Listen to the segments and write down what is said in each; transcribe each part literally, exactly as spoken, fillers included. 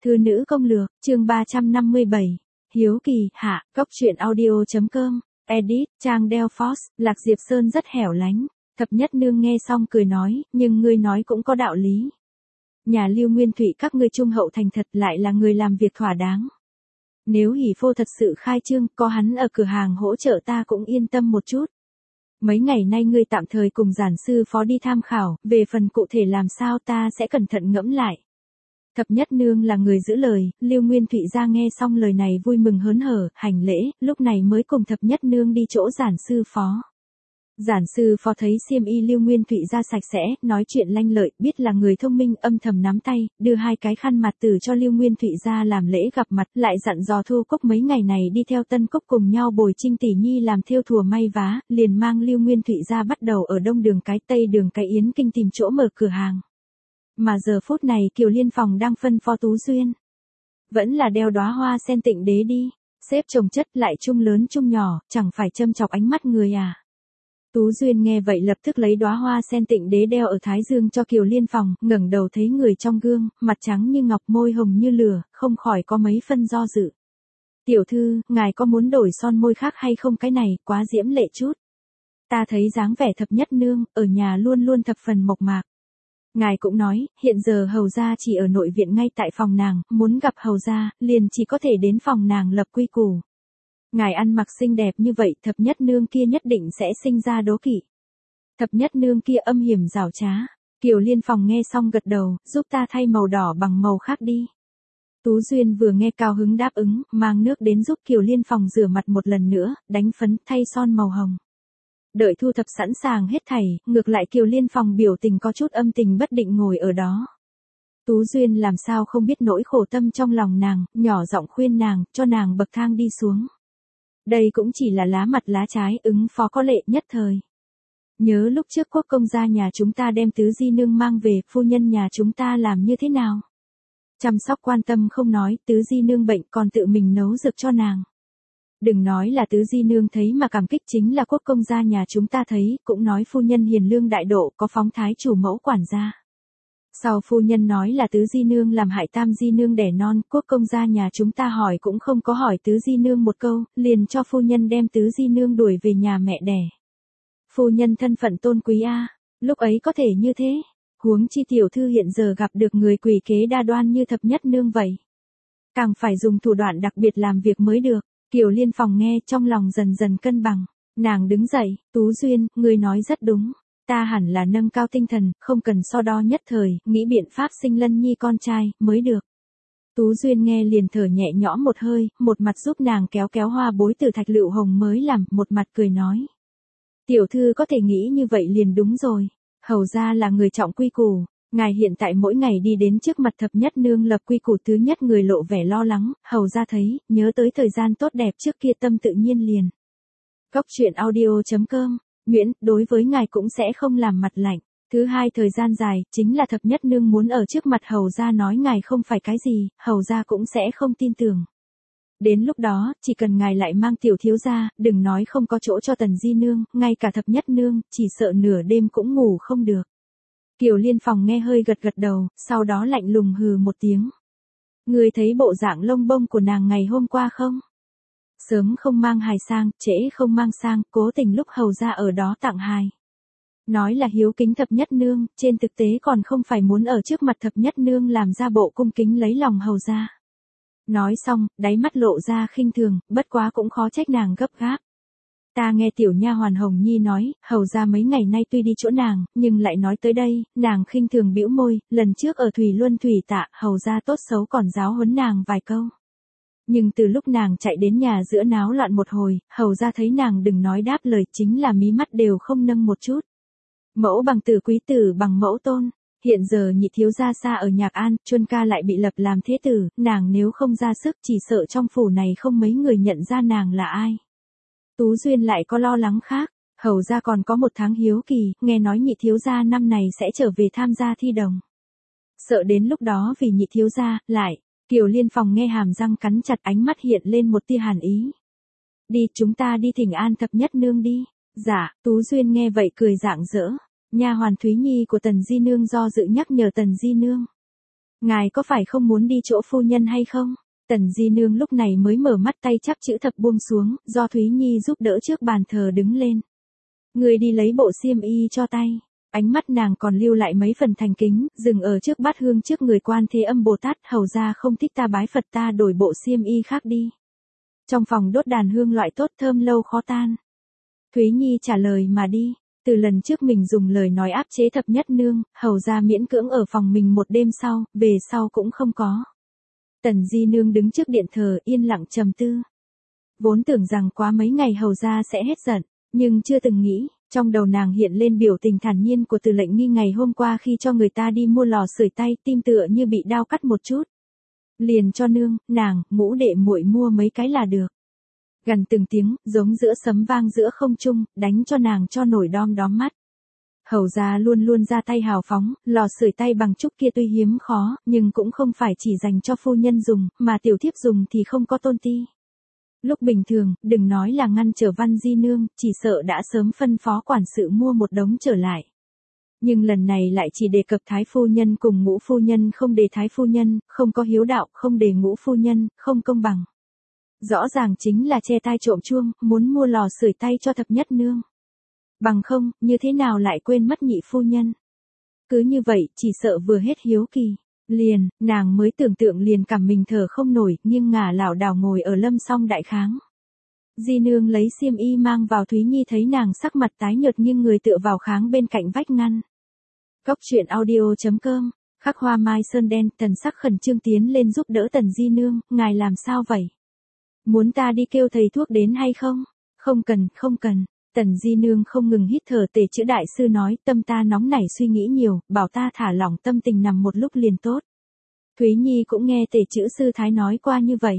Thư nữ công lược, chương ba trăm năm mươi bảy. Hiếu kỳ, hạ, góc truyện audio.com, edit, trang Delphos, Lạc Diệp Sơn rất hẻo lánh. Thập nhất nương nghe xong cười nói, nhưng ngươi nói cũng có đạo lý. Nhà Lưu Nguyên Thụy các ngươi trung hậu thành thật lại là người làm việc thỏa đáng. Nếu hỷ phô thật sự khai trương, có hắn ở cửa hàng hỗ trợ ta cũng yên tâm một chút. Mấy ngày nay ngươi tạm thời cùng giản sư phó đi tham khảo, về phần cụ thể làm sao ta sẽ cẩn thận ngẫm lại. Thập nhất nương là người giữ lời, Lưu Nguyên Thụy ra nghe xong lời này vui mừng hớn hở, hành lễ, lúc này mới cùng thập nhất nương đi chỗ giản sư phó. Giản sư phó thấy xiêm y Lưu Nguyên Thụy ra sạch sẽ, nói chuyện lanh lợi, biết là người thông minh, âm thầm nắm tay, đưa hai cái khăn mặt từ cho Lưu Nguyên Thụy ra làm lễ gặp mặt, lại dặn dò Thu Cúc mấy ngày này đi theo Tân Cúc cùng nhau bồi Trinh tỷ nhi làm thêu thùa may vá, liền mang Lưu Nguyên Thụy ra bắt đầu ở đông đường cái tây đường cái Yến Kinh tìm chỗ mở cửa hàng. Mà giờ phút này Kiều Liên Phòng đang phân phó Tú Duyên. Vẫn là đeo đóa hoa sen tịnh đế đi, xếp chồng chất lại chung lớn chung nhỏ, chẳng phải châm chọc ánh mắt người à. Tú Duyên nghe vậy lập tức lấy đóa hoa sen tịnh đế đeo ở thái dương cho Kiều Liên Phòng, ngẩng đầu thấy người trong gương, mặt trắng như ngọc môi hồng như lửa, không khỏi có mấy phân do dự. Tiểu thư, ngài có muốn đổi son môi khác hay không, cái này quá diễm lệ chút. Ta thấy dáng vẻ thập nhất nương, ở nhà luôn luôn thập phần mộc mạc. Ngài cũng nói, hiện giờ hầu gia chỉ ở nội viện ngay tại phòng nàng, muốn gặp hầu gia, liền chỉ có thể đến phòng nàng lập quy củ. Ngài ăn mặc xinh đẹp như vậy, thập nhất nương kia nhất định sẽ sinh ra đố kỵ. Thập nhất nương kia âm hiểm giảo trá. Kiều Liên Phòng nghe xong gật đầu, giúp ta thay màu đỏ bằng màu khác đi. Tú Duyên vừa nghe cao hứng đáp ứng, mang nước đến giúp Kiều Liên Phòng rửa mặt một lần nữa, đánh phấn, thay son màu hồng. Đợi thu thập sẵn sàng hết thảy, ngược lại Kiều Liên Phòng biểu tình có chút âm tình bất định ngồi ở đó. Tú Duyên làm sao không biết nỗi khổ tâm trong lòng nàng, nhỏ giọng khuyên nàng, cho nàng bậc thang đi xuống. Đây cũng chỉ là lá mặt lá trái, ứng phó có lệ nhất thời. Nhớ lúc trước quốc công gia nhà chúng ta đem tứ di nương mang về, phu nhân nhà chúng ta làm như thế nào? Chăm sóc quan tâm không nói, tứ di nương bệnh còn tự mình nấu dược cho nàng. Đừng nói là tứ di nương thấy mà cảm kích, chính là quốc công gia nhà chúng ta thấy, cũng nói phu nhân hiền lương đại độ, có phóng thái chủ mẫu quản gia. Sau phu nhân nói là tứ di nương làm hại tam di nương đẻ non, quốc công gia nhà chúng ta hỏi cũng không có hỏi tứ di nương một câu, liền cho phu nhân đem tứ di nương đuổi về nhà mẹ đẻ. Phu nhân thân phận tôn quý a, lúc ấy có thể như thế, huống chi tiểu thư hiện giờ gặp được người quỷ kế đa đoan như thập nhất nương vậy. Càng phải dùng thủ đoạn đặc biệt làm việc mới được. Kiều Liên Phòng nghe trong lòng dần dần cân bằng, nàng đứng dậy, Tú Duyên, ngươi nói rất đúng. Ta hẳn là nâng cao tinh thần, không cần so đo nhất thời, nghĩ biện pháp sinh lân nhi con trai, mới được. Tú Duyên nghe liền thở nhẹ nhõm một hơi, một mặt giúp nàng kéo kéo hoa bối từ thạch lựu hồng mới làm, một mặt cười nói. Tiểu thư có thể nghĩ như vậy liền đúng rồi, hầu ra là người trọng quy củ, ngài hiện tại mỗi ngày đi đến trước mặt thập nhất nương lập quy củ thứ nhất người lộ vẻ lo lắng, hầu ra thấy, nhớ tới thời gian tốt đẹp trước kia tâm tự nhiên liền. Góc truyện audio.com, Nguyễn, đối với ngài cũng sẽ không làm mặt lạnh. Thứ hai thời gian dài, chính là thập nhất nương muốn ở trước mặt hầu ra nói ngài không phải cái gì, hầu ra cũng sẽ không tin tưởng. Đến lúc đó, chỉ cần ngài lại mang tiểu thiếu ra, đừng nói không có chỗ cho tần di nương, ngay cả thập nhất nương, chỉ sợ nửa đêm cũng ngủ không được. Kiều Liên Phòng nghe hơi gật gật đầu, sau đó lạnh lùng hừ một tiếng. Người thấy bộ dạng lông bông của nàng ngày hôm qua không? Sớm không mang hài sang, trễ không mang sang, cố tình lúc hầu ra ở đó tặng hài. Nói là hiếu kính thập nhất nương, trên thực tế còn không phải muốn ở trước mặt thập nhất nương làm ra bộ cung kính lấy lòng hầu ra. Nói xong, đáy mắt lộ ra khinh thường, bất quá cũng khó trách nàng gấp gáp. Ta nghe tiểu nha hoàn Hồng Nhi nói, hầu ra mấy ngày nay tuy đi chỗ nàng, nhưng lại nói tới đây, nàng khinh thường bĩu môi, lần trước ở Thủy Luân Thủy Tạ, hầu ra tốt xấu còn giáo huấn nàng vài câu. Nhưng từ lúc nàng chạy đến nhà giữa náo loạn một hồi, hầu ra thấy nàng đừng nói đáp lời, chính là mí mắt đều không nâng một chút. Mẫu bằng tử quý tử bằng mẫu tôn, hiện giờ nhị thiếu gia xa ở Nhạc An, Chuân ca lại bị lập làm thế tử, nàng nếu không ra sức chỉ sợ trong phủ này không mấy người nhận ra nàng là ai. Tú Duyên lại có lo lắng khác, hầu ra còn có một tháng hiếu kỳ, nghe nói nhị thiếu gia năm này sẽ trở về tham gia thi đồng. Sợ đến lúc đó vì nhị thiếu gia, lại, Kiều Liên Phòng nghe hàm răng cắn chặt, ánh mắt hiện lên một tia hàn ý. Đi, chúng ta đi thỉnh an thập nhất nương đi. Dạ, Tú Duyên nghe vậy cười rạng rỡ. Nha hoàn Thúy Nhi của Tần Di Nương do dự nhắc nhở Tần Di Nương. Ngài có phải không muốn đi chỗ phu nhân hay không? Tần Di Nương lúc này mới mở mắt, tay chắp chữ thập buông xuống, do Thúy Nhi giúp đỡ trước bàn thờ đứng lên. Người đi lấy bộ xiêm y cho tay. Ánh mắt nàng còn lưu lại mấy phần thành kính, dừng ở trước bát hương trước người Quan Thế Âm Bồ Tát, hầu ra không thích ta bái Phật, ta đổi bộ xiêm y khác đi. Trong phòng đốt đàn hương loại tốt thơm lâu khó tan. Thúy Nhi trả lời mà đi. Từ lần trước mình dùng lời nói áp chế thập nhất nương, hầu ra miễn cưỡng ở phòng mình một đêm sau, về sau cũng không có. Tần Di Nương đứng trước điện thờ yên lặng trầm tư. Vốn tưởng rằng quá mấy ngày hầu ra sẽ hết giận, nhưng chưa từng nghĩ, trong đầu nàng hiện lên biểu tình thản nhiên của Từ Lệnh Nghi ngày hôm qua khi cho người ta đi mua lò sưởi tay, tim tựa như bị đau cắt một chút. Liền cho nương, nàng, ngũ đệ muội mua mấy cái là được. Gần từng tiếng, giống giữa sấm vang giữa không trung, đánh cho nàng cho nổi đom đóm mắt. Hầu ra luôn luôn ra tay hào phóng, lò sưởi tay bằng trúc kia tuy hiếm khó, nhưng cũng không phải chỉ dành cho phu nhân dùng, mà tiểu thiếp dùng thì không có tôn ti. Lúc bình thường, đừng nói là ngăn trở Văn Di Nương, chỉ sợ đã sớm phân phó quản sự mua một đống trở lại. Nhưng lần này lại chỉ đề cập Thái phu nhân cùng Ngũ phu nhân, không đề Thái phu nhân, không có hiếu đạo, không đề Ngũ phu nhân, không công bằng. Rõ ràng chính là che tai trộm chuông, muốn mua lò sưởi tay cho thập nhất nương. Bằng không, như thế nào lại quên mất nhị phu nhân. Cứ như vậy, chỉ sợ vừa hết hiếu kỳ. Liền, nàng mới tưởng tượng liền cảm mình thở không nổi, nghiêng ngả lảo đảo ngồi ở lâm song đại kháng. Di Nương lấy xiêm y mang vào, Thúy Nhi thấy nàng sắc mặt tái nhợt nghiêng người tựa vào kháng bên cạnh vách ngăn. Cốc truyện audio chấm com, khắc hoa mai sơn đen, thần sắc khẩn trương tiến lên giúp đỡ Tần Di Nương, ngài làm sao vậy? Muốn ta đi kêu thầy thuốc đến hay không? Không cần, không cần. Tần Di Nương không ngừng hít thở. Tề Chữ đại sư nói, tâm ta nóng nảy suy nghĩ nhiều, bảo ta thả lỏng tâm tình nằm một lúc liền tốt. Thúy Nhi cũng nghe Tề Chữ sư thái nói qua như vậy.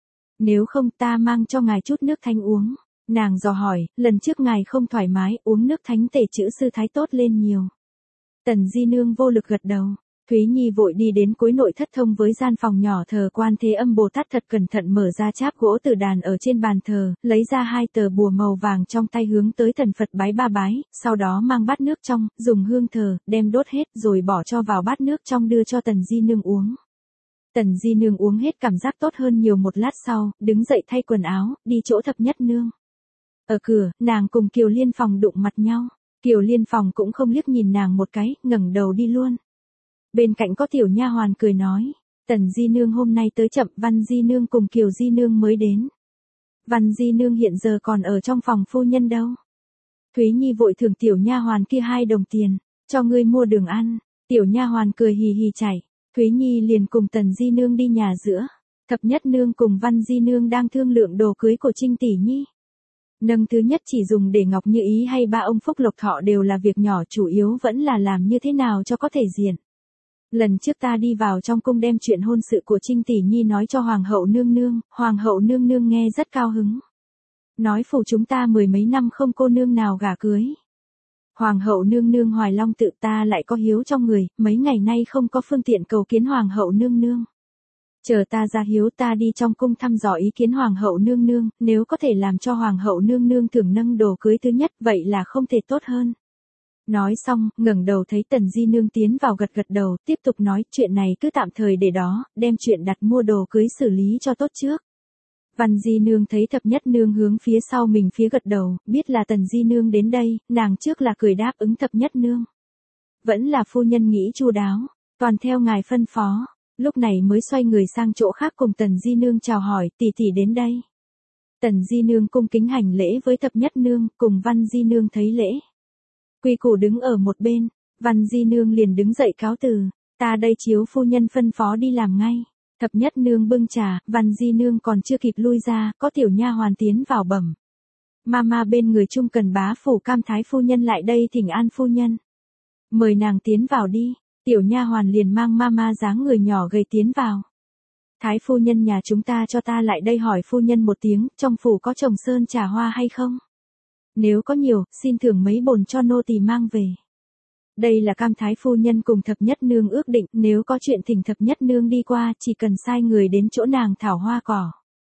Nếu không ta mang cho ngài chút nước thánh uống. Nàng dò hỏi, lần trước ngài không thoải mái, uống nước thánh. Tề Chữ sư thái tốt lên nhiều. Tần Di Nương vô lực gật đầu. Thúy Nhi vội đi đến cuối nội thất thông với gian phòng nhỏ thờ Quan Thế Âm Bồ Tát, thật cẩn thận mở ra cháp gỗ từ đàn ở trên bàn thờ, lấy ra hai tờ bùa màu vàng trong tay hướng tới thần Phật bái ba bái, sau đó mang bát nước trong, dùng hương thờ, đem đốt hết rồi bỏ cho vào bát nước trong đưa cho Tần Di Nương uống. Tần Di Nương uống hết cảm giác tốt hơn nhiều, một lát sau, đứng dậy thay quần áo, đi chỗ thập nhất nương. Ở cửa, nàng cùng Kiều Liên Phòng đụng mặt nhau, Kiều Liên Phòng cũng không liếc nhìn nàng một cái, ngẩng đầu đi luôn. Bên cạnh có tiểu nha hoàn cười nói, Tần Di Nương hôm nay tới chậm, Văn Di Nương cùng Kiều Di Nương mới đến. Văn Di Nương hiện giờ còn ở trong phòng phu nhân đâu. Thúy Nhi vội thưởng tiểu nha hoàn kia hai đồng tiền, cho ngươi mua đường ăn. Tiểu nha hoàn cười hì hì chạy. Thúy Nhi liền cùng Tần Di Nương đi nhà giữa. Thập nhất nương cùng Văn Di Nương đang thương lượng đồ cưới của Trinh tỷ nhi. Nâng thứ nhất chỉ dùng để Ngọc Như Ý hay ba ông Phúc Lộc Thọ đều là việc nhỏ, chủ yếu vẫn là làm như thế nào cho có thể diện. Lần trước ta đi vào trong cung đem chuyện hôn sự của Trinh tỷ nhi nói cho Hoàng hậu nương nương, Hoàng hậu nương nương nghe rất cao hứng. Nói phủ chúng ta mười mấy năm không cô nương nào gả cưới. Hoàng hậu nương nương Hoài Long tự ta lại có hiếu trong người, mấy ngày nay không có phương tiện cầu kiến Hoàng hậu nương nương. Chờ ta ra hiếu ta đi trong cung thăm dò ý kiến Hoàng hậu nương nương, nếu có thể làm cho Hoàng hậu nương nương thưởng nâng đồ cưới thứ nhất, vậy là không thể tốt hơn. Nói xong, ngẩng đầu thấy Tần Di Nương tiến vào gật gật đầu, tiếp tục nói, chuyện này cứ tạm thời để đó, đem chuyện đặt mua đồ cưới xử lý cho tốt trước. Văn Di Nương thấy thập nhất nương hướng phía sau mình phía gật đầu, biết là Tần Di Nương đến đây, nàng trước là cười đáp ứng thập nhất nương. Vẫn là phu nhân nghĩ chu đáo, toàn theo ngài phân phó, lúc này mới xoay người sang chỗ khác cùng Tần Di Nương chào hỏi, tỷ tỷ đến đây. Tần Di Nương cung kính hành lễ với thập nhất nương, cùng Văn Di Nương thấy lễ. Quy củ đứng ở một bên, Văn Di Nương liền đứng dậy cáo từ, ta đây chiếu phu nhân phân phó đi làm ngay. Thập nhất nương bưng trà, Văn Di Nương còn chưa kịp lui ra, có tiểu nha hoàn tiến vào bẩm. Mama bên người Trung Cần bá phủ Cam Thái phu nhân lại đây thỉnh an phu nhân. Mời nàng tiến vào đi, tiểu nha hoàn liền mang mama dáng người nhỏ gầy tiến vào. Thái phu nhân nhà chúng ta cho ta lại đây hỏi phu nhân một tiếng, trong phủ có trồng sơn trà hoa hay không? Nếu có nhiều, xin thưởng mấy bồn cho nô tỳ mang về. Đây là Cam Thái phu nhân cùng thập nhất nương ước định, nếu có chuyện thỉnh thập nhất nương đi qua, chỉ cần sai người đến chỗ nàng thảo hoa cỏ.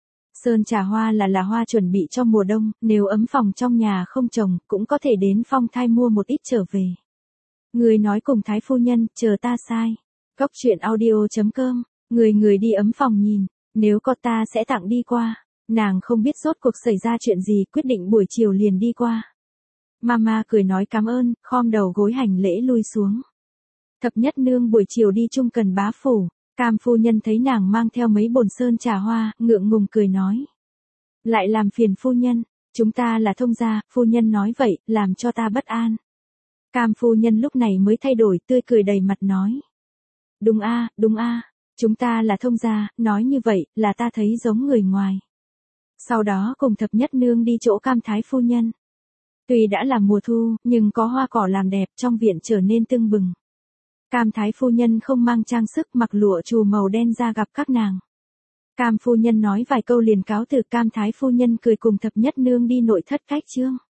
Sơn trà hoa là là hoa chuẩn bị cho mùa đông, nếu ấm phòng trong nhà không trồng, cũng có thể đến Phong Thai mua một ít trở về. Người nói cùng Thái phu nhân, chờ ta sai. Cốc truyện audio chấm com, người người đi ấm phòng nhìn, nếu có ta sẽ tặng đi qua. Nàng không biết rốt cuộc xảy ra chuyện gì, quyết định buổi chiều liền đi qua. Mama cười nói cảm ơn, khom đầu gối hành lễ lui xuống. Thập nhất nương buổi chiều đi chung cần bá phủ, Cam phu nhân thấy nàng mang theo mấy bồn sơn trà hoa, ngượng ngùng cười nói. Lại làm phiền phu nhân, chúng ta là thông gia, phu nhân nói vậy, làm cho ta bất an. Cam phu nhân lúc này mới thay đổi, tươi cười đầy mặt nói. Đúng a, đúng a, chúng ta là thông gia, nói như vậy, là ta thấy giống người ngoài. Sau đó cùng thập nhất nương đi chỗ Cam thái phu nhân. Tuy đã là mùa thu, nhưng có hoa cỏ làm đẹp, trong viện trở nên tưng bừng. Cam thái phu nhân không mang trang sức, mặc lụa trù màu đen ra gặp các nàng. Cam phu nhân nói vài câu liền cáo từ. Cam thái phu nhân cười cùng thập nhất nương đi nội thất cách trương.